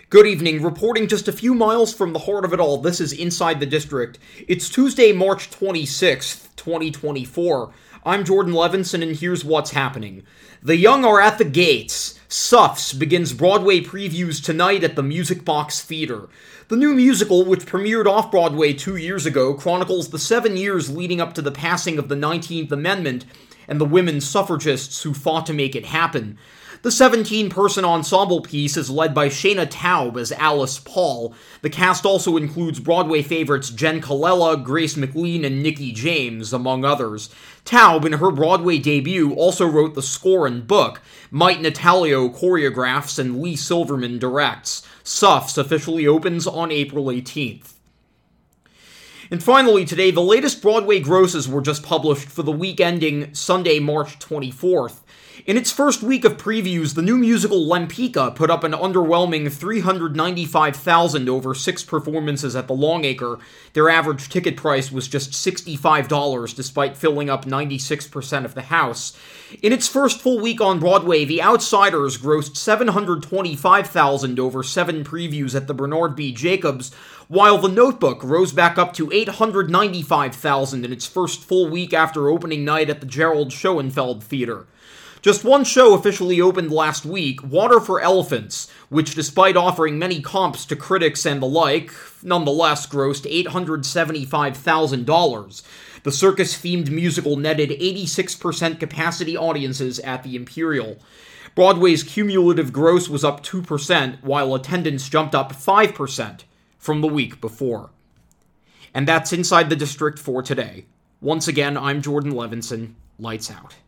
Good evening. Reporting just a few miles from the heart of it all, this is Inside the District. It's Tuesday, March 26th, 2024. I'm Jordan Levinson, and here's what's happening. The young are at the gates. Suffs begins Broadway previews tonight at the Music Box Theater. The new musical, which premiered off-Broadway 2 years ago, chronicles the 7 years leading up to the passing of the 19th Amendment and the women suffragists who fought to make it happen. The 17-person ensemble piece is led by Shayna Taub as Alice Paul. The cast also includes Broadway favorites Jen Colella, Grace McLean, and Nikki James, among others. Taub, in her Broadway debut, also wrote the score and book. Mike Natalio choreographs and Lee Silverman directs. Suffs officially opens on April 18th. And finally today, the latest Broadway grosses were just published for the week ending Sunday, March 24th. In its first week of previews, the new musical Lempicka put up an underwhelming $395,000 over 6 performances at the Longacre. Their average ticket price was just $65, despite filling up 96% of the house. In its first full week on Broadway, The Outsiders grossed $725,000 over 7 previews at the Bernard B. Jacobs, while The Notebook rose back up to $895,000 in its first full week after opening night at the Gerald Schoenfeld Theater. Just one show officially opened last week, Water for Elephants, which, despite offering many comps to critics and the like, nonetheless grossed $875,000. The circus-themed musical netted 86% capacity audiences at the Imperial. Broadway's cumulative gross was up 2%, while attendance jumped up 5% from the week before. And that's Inside the District for today. Once again, I'm Jordan Levinson. Lights out.